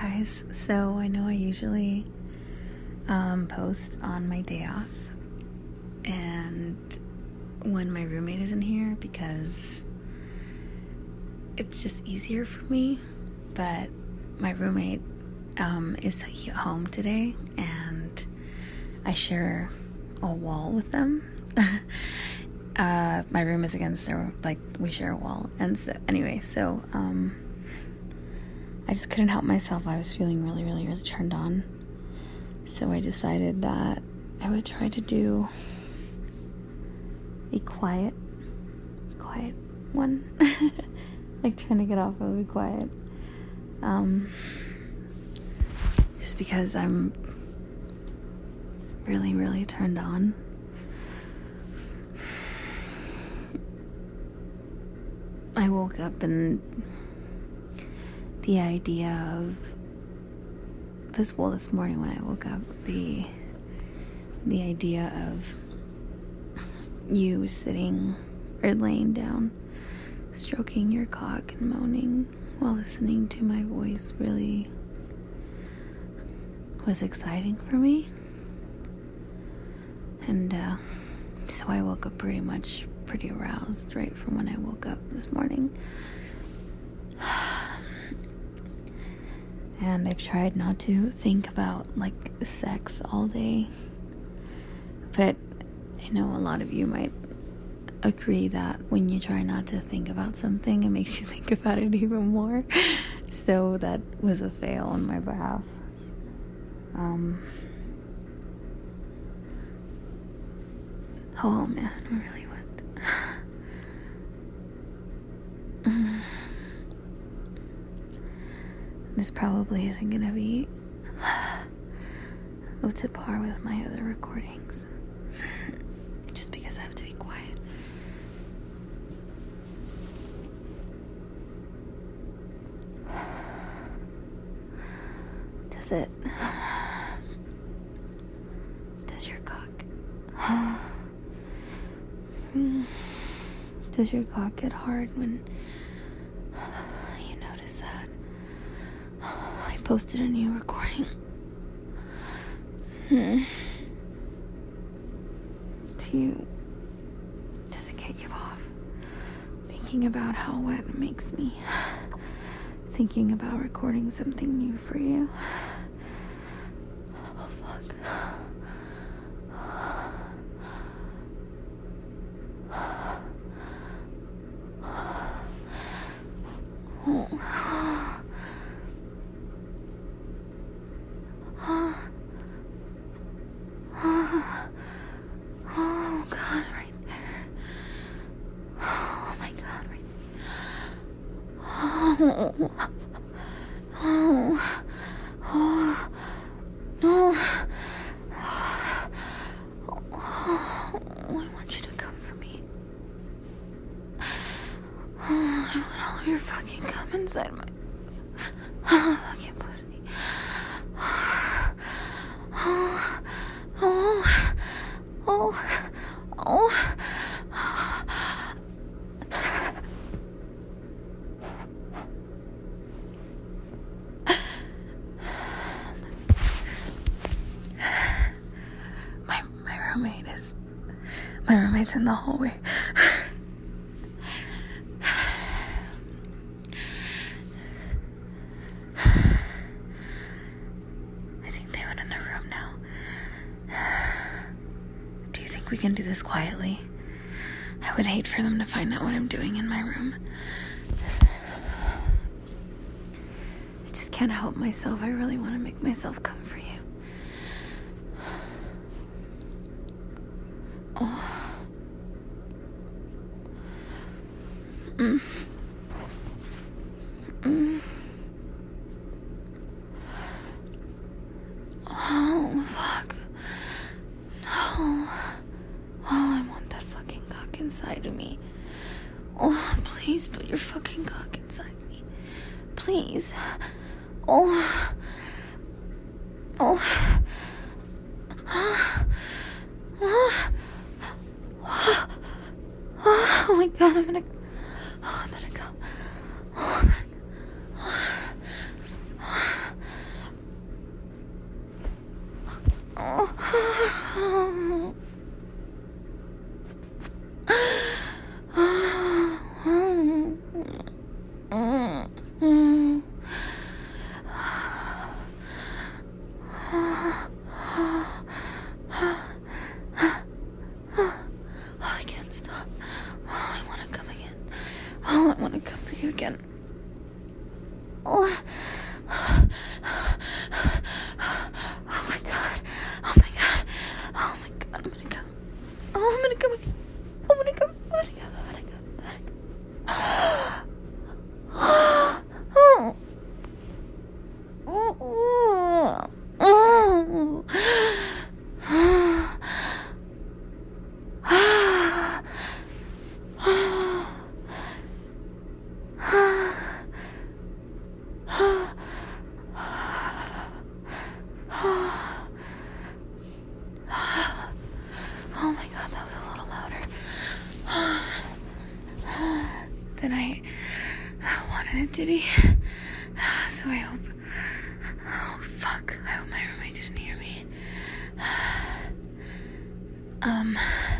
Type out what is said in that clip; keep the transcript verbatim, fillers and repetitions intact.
guys. So I know I usually um, post on my day off and when my roommate isn't here because it's just easier for me, but my roommate um, is home today and I share a wall with them. uh, my room is against their, like, we share a wall, and so anyway, so um, I just couldn't help myself. I was feeling really, really, really turned on. So I decided that I would try to do a quiet, quiet one. Like trying to get off of be quiet. Um, just because I'm really, really turned on. I woke up and the idea of this, well, this morning when I woke up, the the idea of you sitting or laying down, stroking your cock and moaning while listening to my voice really was exciting for me. And uh, so I woke up pretty much pretty aroused right from when I woke up this morning. And I've tried not to think about, like, sex all day. But I know a lot of you might agree that when you try not to think about something, it makes you think about it even more. So that was a fail on my behalf. Um, oh, man, I really went. This probably isn't gonna be up to par with my other recordings. Just because I have to be quiet. Does it? Does your cock? Does your cock get hard when you notice that I posted a new recording? Hmm. Do you, does it get you off thinking about how wet it makes me? Thinking about recording something new for you? Oh, fuck. Oh. Oh, God, right there. Oh, my God, right there. Oh. Oh. Oh. No. Oh, I want you to come for me. Oh, I want all of your fucking cum inside my fucking pussy. Oh. Oh. Oh. Oh. My my roommate is my roommate's in the hallway. I think they went in their room now. Do you think we can do this quietly? I would hate for them to find out what I'm doing in my room. I just can't help myself. I really want to make myself come for you. Oh. Mm. Mm. Oh, fuck. No. Oh, I want that fucking cock inside of me. Oh, please put your fucking cock inside me. Please. Oh. Oh. Oh. Oh. Oh my God, I'm gonna. Oh, I'm gonna go. Oh, I'm gonna go. than I wanted it to be. So I hope... Oh, fuck. I hope my roommate didn't hear me. Um...